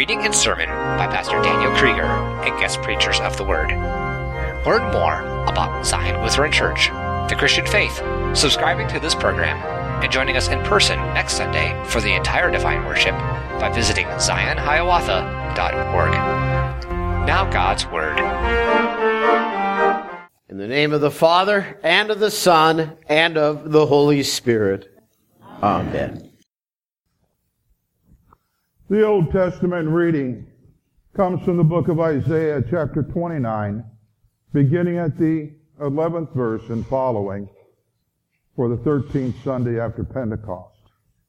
reading and sermon by Pastor Daniel Krieger and guest preachers of the Word. Learn more about Zion Lutheran Church, the Christian faith, subscribing to this program, and joining us in person next Sunday for the entire Divine Worship by visiting ZionHiawatha.org. Now God's Word. In the name of the Father, and of the Son, and of the Holy Spirit. Amen. The Old Testament reading comes from the book of Isaiah, chapter 29, beginning at the 11th verse and following for the 13th Sunday after Pentecost.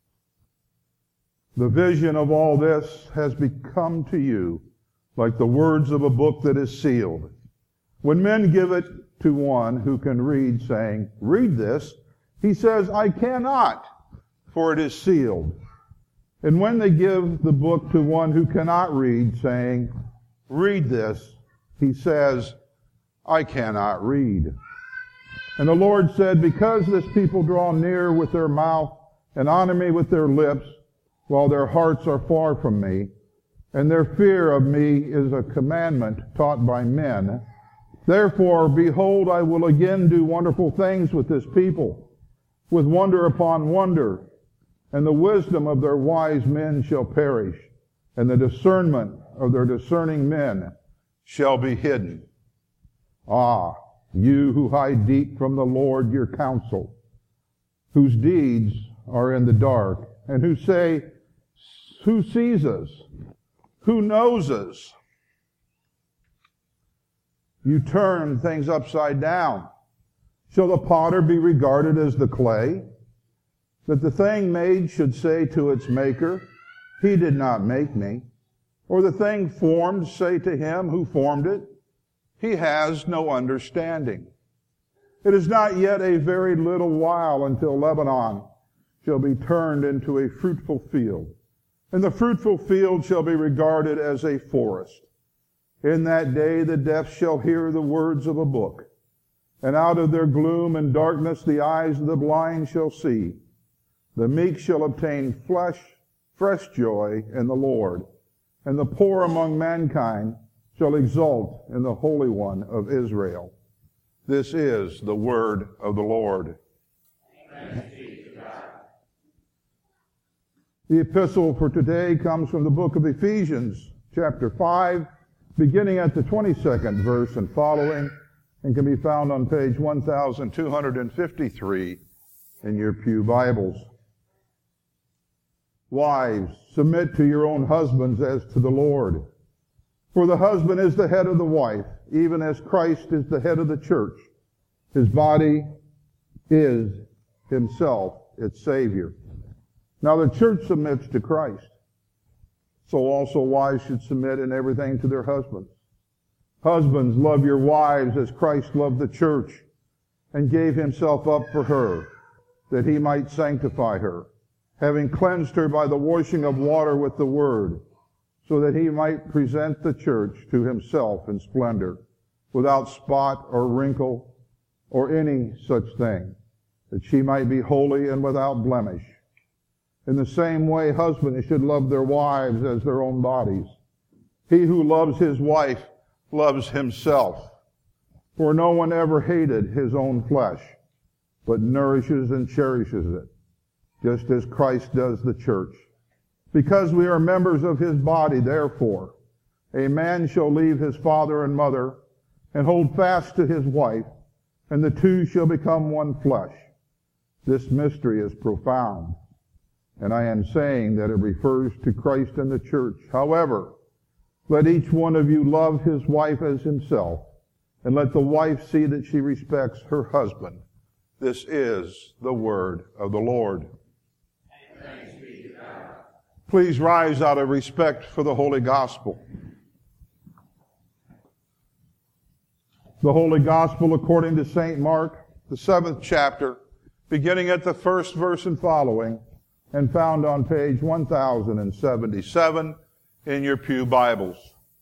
The vision of all this has become to you like the words of a book that is sealed. When men give it to one who can read, saying, "Read this," he says, "I cannot, for it is sealed." And when they give the book to one who cannot read, saying, "Read this," he says, "I cannot read." And the Lord said, "Because this people draw near with their mouth and honor me with their lips, while their hearts are far from me, and their fear of me is a commandment taught by men, therefore, behold, I will again do wonderful things with this people, with wonder upon wonder, and the wisdom of their wise men shall perish, and the discernment of their discerning men shall be hidden. Ah, you who hide deep from the Lord your counsel, whose deeds are in the dark, and who say, who sees us? Who knows us? You turn things upside down. Shall the potter be regarded as the clay, that the thing made should say to its maker, "He did not make me"? Or the thing formed say to him who formed it, "He has no understanding"? It is not yet a very little while until Lebanon shall be turned into a fruitful field, and the fruitful field shall be regarded as a forest. In that day the deaf shall hear the words of a book, and out of their gloom and darkness the eyes of the blind shall see. The meek shall obtain fresh joy in the Lord, and the poor among mankind shall exult in the Holy One of Israel. This is the word of the Lord. Thanks be to God. The epistle for today comes from the book of Ephesians, chapter 5, beginning at the 22nd verse and following, and can be found on page 1253 in your pew Bibles. Wives, submit to your own husbands as to the Lord. For the husband is the head of the wife, even as Christ is the head of the church. His body is himself its Savior. Now the church submits to Christ. So also wives should submit in everything to their husbands. Husbands, love your wives as Christ loved the church and gave himself up for her, that he might sanctify her, having cleansed her by the washing of water with the word, so that he might present the church to himself in splendor, without spot or wrinkle or any such thing, that she might be holy and without blemish. In the same way, husbands should love their wives as their own bodies. He who loves his wife loves himself. For no one ever hated his own flesh, but nourishes and cherishes it, just as Christ does the church. Because we are members of his body, therefore, a man shall leave his father and mother and hold fast to his wife, and the two shall become one flesh. This mystery is profound, and I am saying that it refers to Christ and the church. However, let each one of you love his wife as himself, and let the wife see that she respects her husband. This is the word of the Lord. Thanks be to God. Please rise out of respect for the Holy Gospel. The Holy Gospel according to St. Mark, the 7th chapter, beginning at the 1st verse and following, and found on page 1077 in your pew Bibles.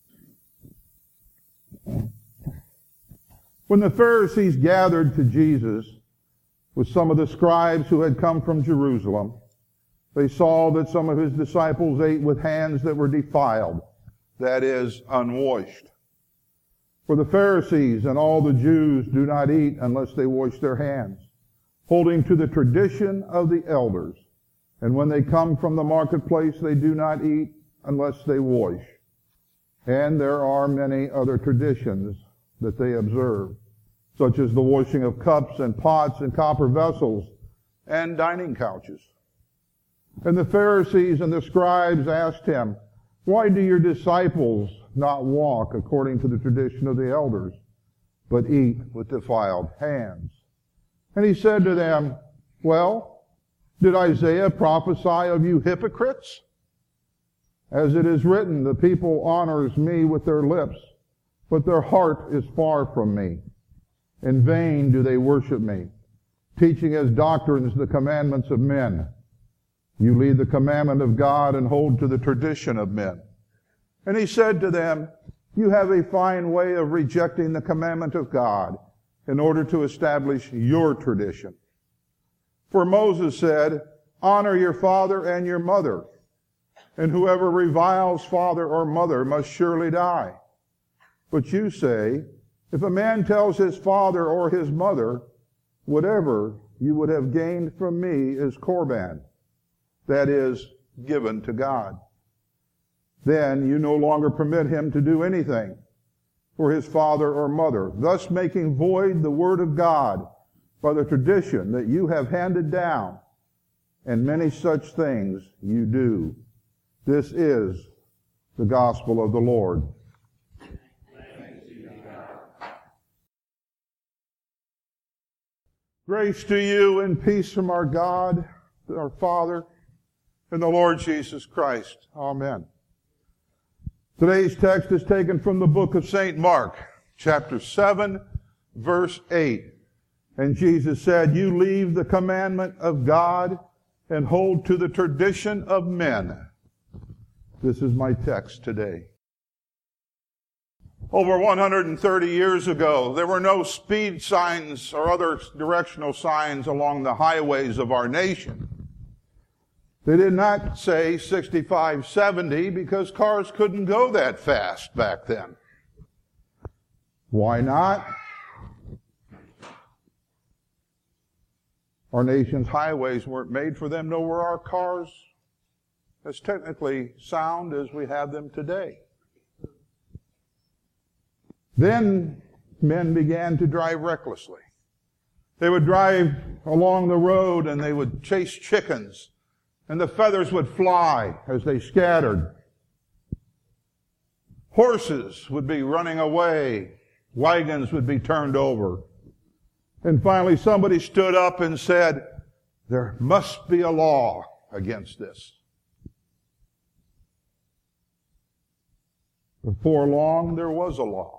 When the Pharisees gathered to Jesus with some of the scribes who had come from Jerusalem, they saw that some of his disciples ate with hands that were defiled, that is, unwashed. For the Pharisees and all the Jews do not eat unless they wash their hands, holding to the tradition of the elders. And when they come from the marketplace, they do not eat unless they wash. And there are many other traditions that they observe, such as the washing of cups and pots and copper vessels and dining couches. And the Pharisees and the scribes asked him, "Why do your disciples not walk according to the tradition of the elders, but eat with defiled hands?" And he said to them, "Well, did Isaiah prophesy of you hypocrites? As it is written, the people honors me with their lips, but their heart is far from me. In vain do they worship me, teaching as doctrines the commandments of men. You leave the commandment of God and hold to the tradition of men." And he said to them, "You have a fine way of rejecting the commandment of God in order to establish your tradition. For Moses said, 'Honor your father and your mother,' and whoever reviles father or mother must surely die. But you say, 'If a man tells his father or his mother, whatever you would have gained from me is korban,' that is, given to God, then you no longer permit him to do anything for his father or mother, thus making void the word of God by the tradition that you have handed down, and many such things you do. This is the gospel of the Lord." Grace to you and peace from our God, our Father, and the Lord Jesus Christ. Amen. Today's text is taken from the book of St. Mark, chapter 7, verse 8. And Jesus said, "You leave the commandment of God and hold to the tradition of men." This is my text today. Over 130 years ago, there were no speed signs or other directional signs along the highways of our nation. They did not say 65, 70 because cars couldn't go that fast back then. Why not? Our nation's highways weren't made for them, nor were our cars as technically sound as we have them today. Then men began to drive recklessly. They would drive along the road and they would chase chickens, and the feathers would fly as they scattered. Horses would be running away. Wagons would be turned over. And finally somebody stood up and said, "There must be a law against this." Before long, there was a law.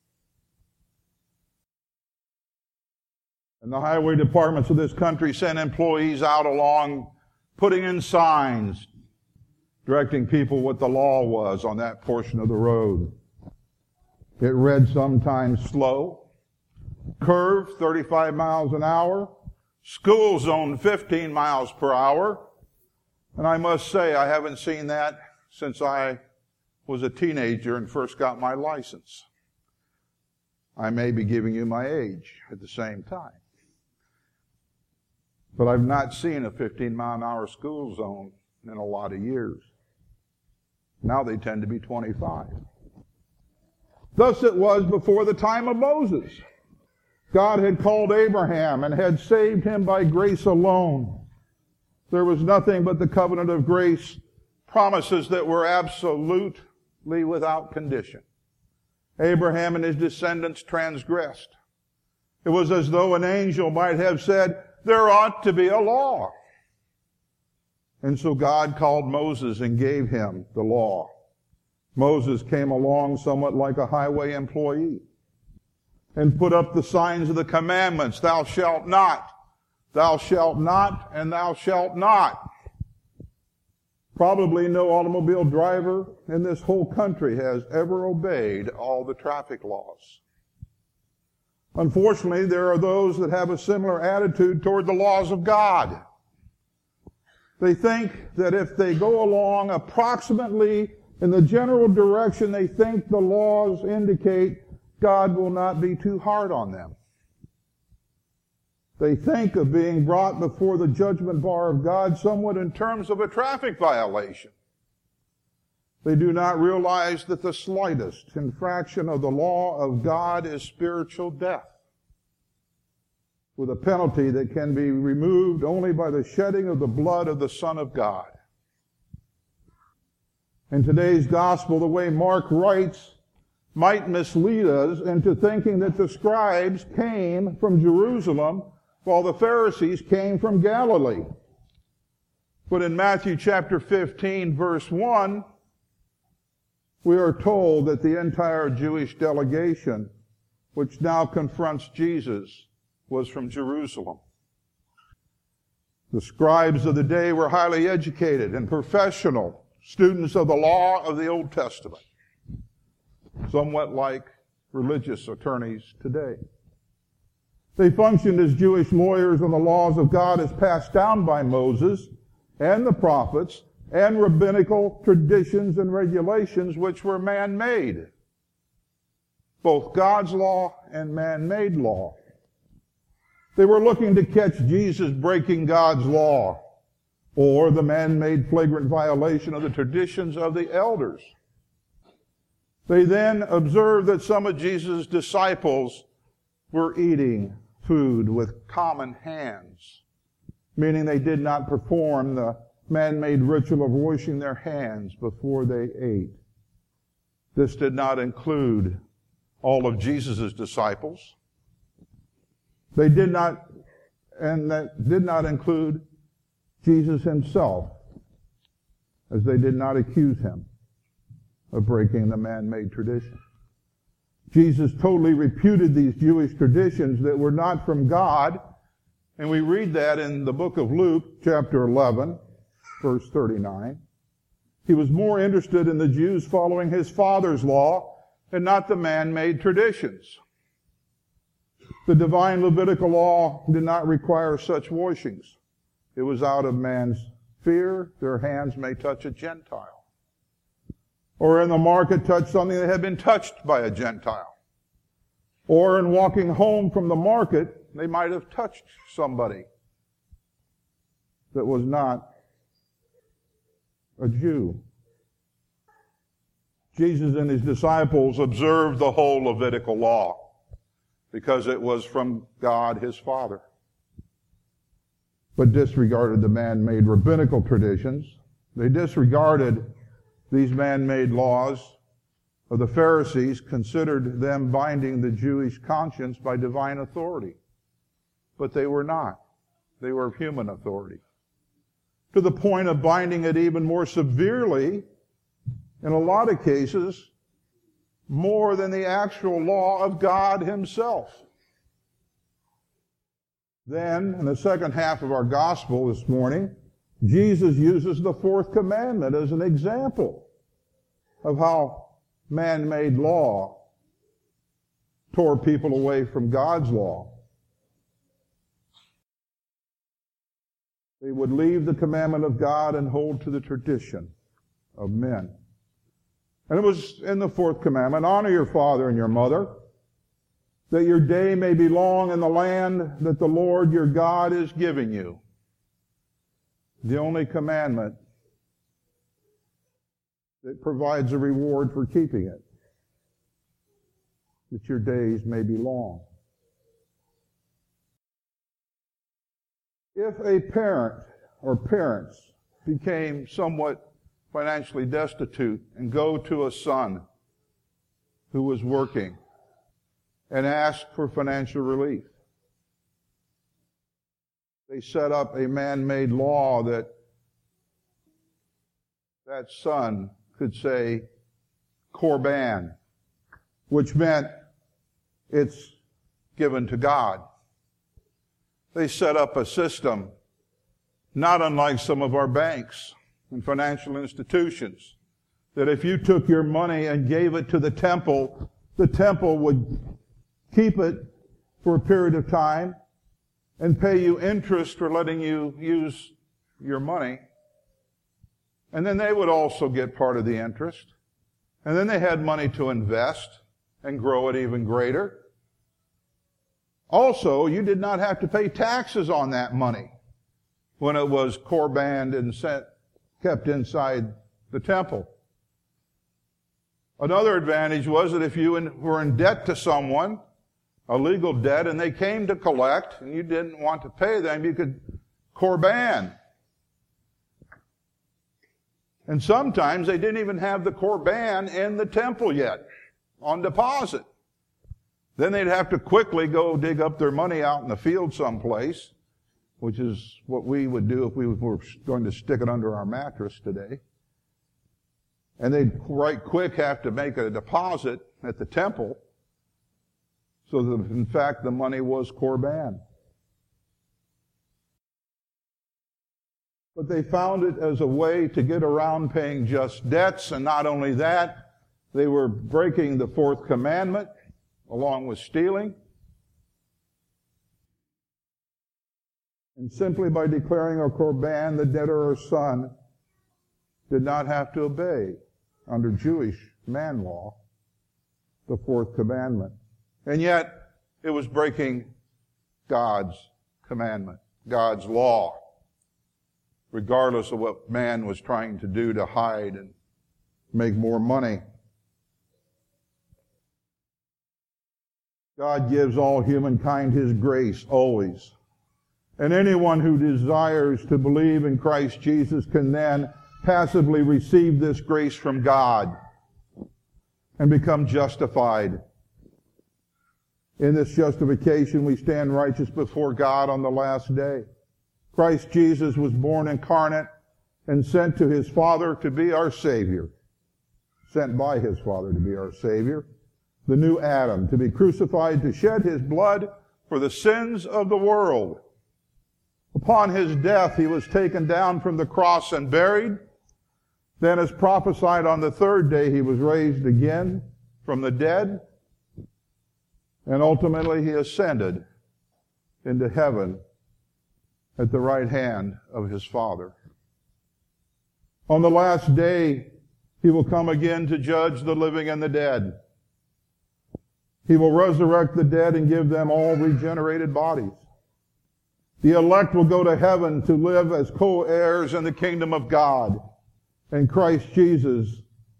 And the highway departments of this country sent employees out along, putting in signs, directing people what the law was on that portion of the road. It read sometimes slow, curve 35 miles an hour, school zone 15 miles per hour. And I must say, I haven't seen that since I was a teenager and first got my license. I may be giving you my age at the same time. But I've not seen a 15-mile-an-hour school zone in a lot of years. Now they tend to be 25. Thus it was before the time of Moses. God had called Abraham and had saved him by grace alone. There was nothing but the covenant of grace, promises that were absolutely without condition. Abraham and his descendants transgressed. It was as though an angel might have said, "There ought to be a law." And so God called Moses and gave him the law. Moses came along somewhat like a highway employee and put up the signs of the commandments, "Thou shalt not, thou shalt not, and thou shalt not." Probably no automobile driver in this whole country has ever obeyed all the traffic laws. Unfortunately, there are those that have a similar attitude toward the laws of God. They think that if they go along approximately In the general direction they think the laws indicate, God will not be too hard on them. They think of being brought before the judgment bar of God somewhat in terms of a traffic violation. They do not realize that the slightest infraction of the law of God is spiritual death, with a penalty that can be removed only by the shedding of the blood of the Son of God. In today's gospel, the way Mark writes might mislead us into thinking that the scribes came from Jerusalem while the Pharisees came from Galilee. But in Matthew chapter 15, verse 1, we are told that the entire Jewish delegation, which now confronts Jesus, was from Jerusalem. The scribes of the day were highly educated and professional students of the law of the Old Testament, somewhat like religious attorneys today. They functioned as Jewish lawyers on the laws of God as passed down by Moses and the prophets and rabbinical traditions and regulations which were man-made, both God's law and man-made law. They were looking to catch Jesus breaking God's law or the man-made flagrant violation of the traditions of the elders. They then observed that some of Jesus' disciples were eating food with common hands, meaning they did not perform the man-made ritual of washing their hands before they ate. This did not include all of Jesus' disciples. They did not, and that did not include Jesus himself, as they did not accuse him of breaking the man-made tradition. Jesus totally reputed these Jewish traditions that were not from God, and we read that in the book of Luke, chapter 11, verse 39. He was more interested in the Jews following his father's law and not the man-made traditions. The divine Levitical law did not require such washings. It was out of man's fear, their hands may touch a Gentile. Or in the market touch something that had been touched by a Gentile. Or in walking home from the market, they might have touched somebody that was not a Jew. Jesus and his disciples observed the whole Levitical law because it was from God, his Father, but disregarded the man-made rabbinical traditions. They disregarded these man-made laws of the Pharisees, considered them binding the Jewish conscience by divine authority. But they were not. They were of human authority, to the point of binding it even more severely, in a lot of cases, more than the actual law of God himself. Then, in the second half of our gospel this morning, Jesus uses the fourth commandment as an example of how man-made law tore people away from God's law. They would leave the commandment of God and hold to the tradition of men. And it was in the fourth commandment, honor your father and your mother, that your day may be long in the land that the Lord your God is giving you. The only commandment that provides a reward for keeping it, that your days may be long. If a parent or parents became somewhat financially destitute and go to a son who was working and ask for financial relief, they set up a man-made law that that son could say korban, which meant it's given to God. They set up a system not unlike some of our banks and financial institutions, that if you took your money and gave it to the temple would keep it for a period of time and pay you interest for letting you use your money. And then they would also get part of the interest. And then they had money to invest and grow it even greater. Also, you did not have to pay taxes on that money when it was korbaned and kept inside the temple. Another advantage was that if you were in debt to someone, a legal debt, and they came to collect, and you didn't want to pay them, you could korban. And sometimes they didn't even have the korban in the temple yet, on deposit. Then they'd have to quickly go dig up their money out in the field someplace, which is what we would do if we were going to stick it under our mattress today. And they'd right quick have to make a deposit at the temple so that, in fact, the money was korban. But they found it as a way to get around paying just debts, and not only that, they were breaking the fourth commandment along with stealing. And simply by declaring a korban, the debtor or son did not have to obey, under Jewish man law, the fourth commandment. And yet, it was breaking God's commandment, God's law, regardless of what man was trying to do to hide and make more money. God gives all humankind His grace always. And anyone who desires to believe in Christ Jesus can then passively receive this grace from God and become justified. In this justification, we stand righteous before God on the last day. Christ Jesus was born incarnate and sent to His Father to be our Savior. Sent by His Father to be our Savior. The new Adam, to be crucified, to shed His blood for the sins of the world. Upon His death, He was taken down from the cross and buried. Then, as prophesied, on the third day, He was raised again from the dead. And ultimately, He ascended into heaven at the right hand of His Father. On the last day, He will come again to judge the living and the dead. He will resurrect the dead and give them all regenerated bodies. The elect will go to heaven to live as co-heirs in the kingdom of God. And Christ Jesus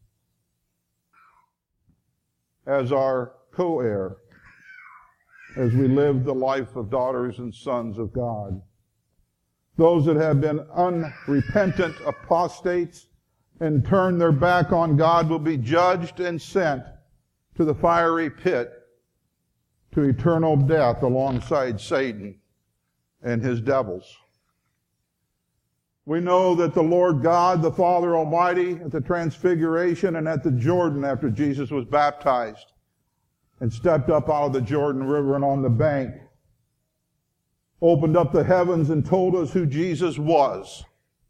as our co-heir as we live the life of daughters and sons of God. Those that have been unrepentant apostates and turned their back on God will be judged and sent to the fiery pit to eternal death alongside Satan and his devils. We know that the Lord God, the Father Almighty, at the Transfiguration and at the Jordan after Jesus was baptized and stepped up out of the Jordan River and on the bank, opened up the heavens and told us who Jesus was.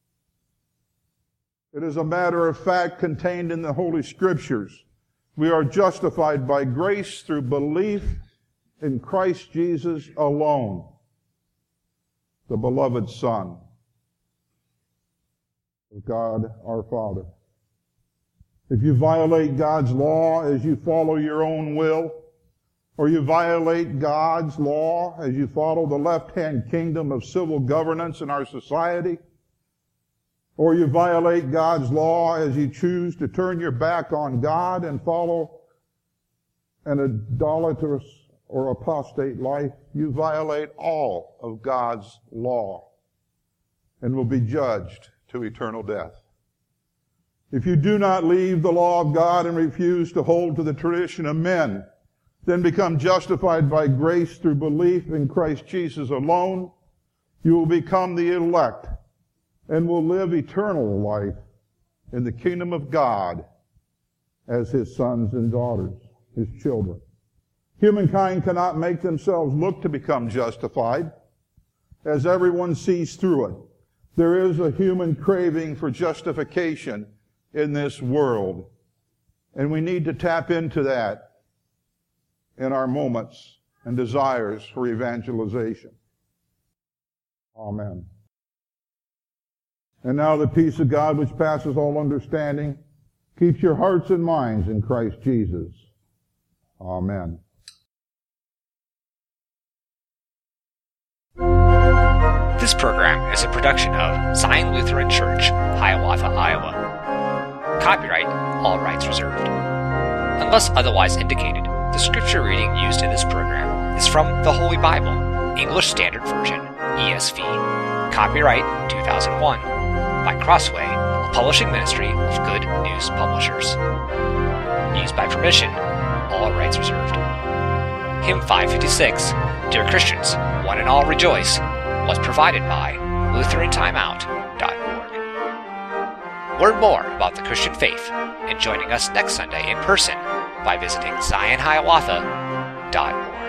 It is a matter of fact contained in the Holy Scriptures. We are justified by grace through belief in Christ Jesus alone, the beloved Son of God our Father. If you violate God's law as you follow your own will, or you violate God's law as you follow the left-hand kingdom of civil governance in our society, or you violate God's law as you choose to turn your back on God and follow an idolatrous or apostate life, you violate all of God's law and will be judged to eternal death. If you do not leave the law of God and refuse to hold to the tradition of men, then become justified by grace through belief in Christ Jesus alone, you will become the elect and will live eternal life in the kingdom of God as His sons and daughters, His children. Humankind cannot make themselves look to become justified, as everyone sees through it. There is a human craving for justification in this world, and we need to tap into that in our moments and desires for evangelization. Amen. And now the peace of God, which passes all understanding, keeps your hearts and minds in Christ Jesus. Amen. This program is a production of Zion Lutheran Church, Hiawatha, Iowa. Copyright, all rights reserved. Unless otherwise indicated, the scripture reading used in this program is from the Holy Bible, English Standard Version, ESV. Copyright 2001 by Crossway, a publishing ministry of Good News Publishers. Used by permission, all rights reserved. Hymn 556, Dear Christians, One and All Rejoice, was provided by LutheranTimeout.org. Learn more about the Christian faith and joining us next Sunday in person by visiting ZionHiawatha.org.